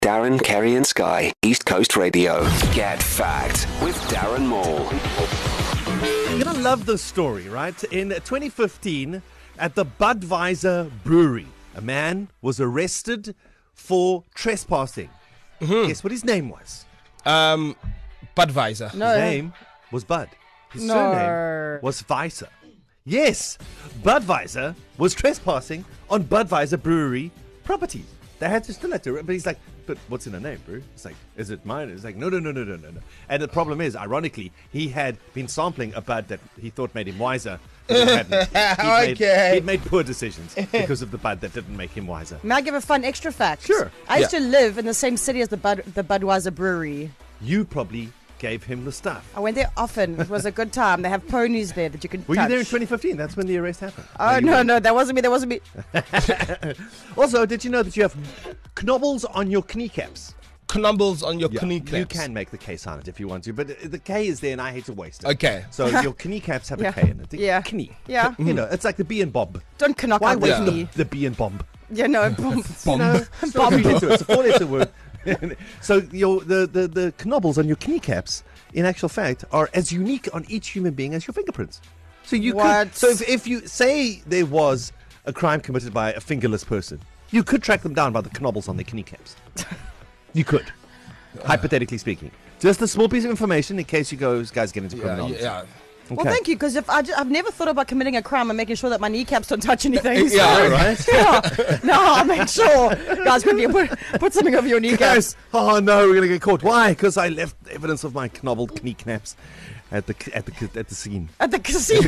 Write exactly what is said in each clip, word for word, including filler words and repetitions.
Darren, Kerry and Sky, East Coast Radio. Get Fact with Darren Moore. You're going to love this story, right? In twenty fifteen, at the Budweiser Brewery, a man was arrested for trespassing. Mm-hmm. Guess what his name was? Um, Budweiser. No. His name was Bud. His no. surname was Weiser. Yes, Budweiser was trespassing on Budweiser Brewery property. They had to still had to, but he's like, but what's in the name, bro? It's like, is it mine? It's like, no, no, no, no, no, no, no. And the problem is, ironically, he had been sampling a bud that he thought made him wiser. But it hadn't. He'd, Okay. made, he'd made poor decisions because of the bud that didn't make him wiser. May I give a fun extra fact? Sure. I used Yeah. to live in the same city as the Bud, the Budweiser Brewery. You probably gave him the stuff. I went there often. It was a good time. They have ponies there that you can Were touch. you there in twenty fifteen? That's when the arrest happened. Oh, you no, were- no, that wasn't me. That wasn't me. Also, did you know that you have knobbles on your kneecaps? Knobbles on your Yeah, kneecaps. You can make the K sound if you want to, but the K is there and I hate to waste it. Okay. So your kneecaps have Yeah. a K in it. The Yeah. Knee. Yeah. You know, it's like the B and Bob. Don't knock Why out wait the for knee. the, the B and Bomb? Yeah, no. Bomb. You know, bomb. Into it. It's a four-letter word. So your the, the, the knobbles on your kneecaps, in actual fact, are as unique on each human being as your fingerprints. So you What? could. So if, if you say there was a crime committed by a fingerless person, you could track them down by the knobbles on their kneecaps. You could, hypothetically speaking. Just a small piece of information in case you go, guys get into Yeah, criminal. yeah. Well, thank you, because if I ju- I've never thought about committing a crime and making sure that my kneecaps don't touch anything. So- Yeah, right. yeah. No, I'll make sure. Guys, quickly put, put something over your kneecaps. Guys, oh no, we're gonna get caught. Why? Because I left evidence of my knobbled kneecaps at the at the at the scene. At the casino.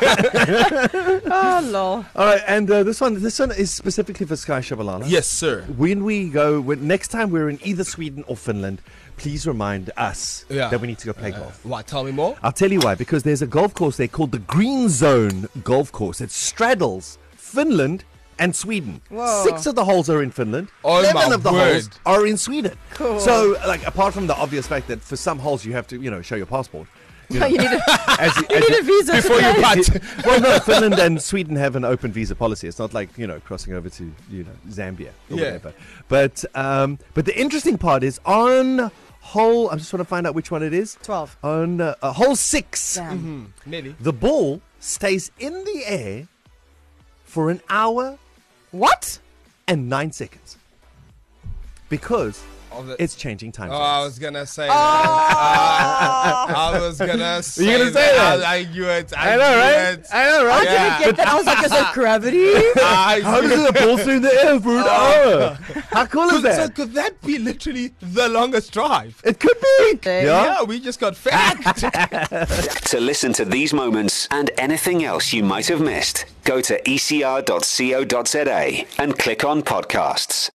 Oh, lol. All right, and uh, this one, this one is specifically for Sky Shabalala. Yes, sir. When we go, when, next time we're in either Sweden or Finland, please remind us Yeah. that we need to go play golf. What? Tell me more. I'll tell you why. Because there's a golf course there called the Green Zone Golf Course. It straddles Finland and Sweden. Whoa. Six of the holes are in Finland. Oh, Eleven my of the word. holes are in Sweden. Cool. So, like, apart from the obvious fact that for some holes you have to, you know, show your passport. You know, You need a, as you, you as need a visa Before to you play. putt. well, no, Finland and Sweden have an open visa policy. It's not like, you know, crossing over to, you know, Zambia or Yeah. whatever. But um, but the interesting part is on hole, I'm just trying to find out which one it is. twelve. On uh, uh, hole six, Damn. Mm-hmm. Nearly. the ball stays in the air for an hour What? and nine seconds. Because Of the- it's changing time Oh, zones. I was gonna say that. Uh, I was gonna say You're gonna say that? I, I knew it. I, I know, knew right? It. I know, I right? Yeah. didn't get that. I was like, is it gravity? I How knew does the ball stay in the air for an hour? How cool is Could, so that? could that be literally the longest drive? It could be. Yeah. Yeah, we just got fact. To listen to these moments and anything else you might have missed, go to e c r dot co dot z a and click on podcasts.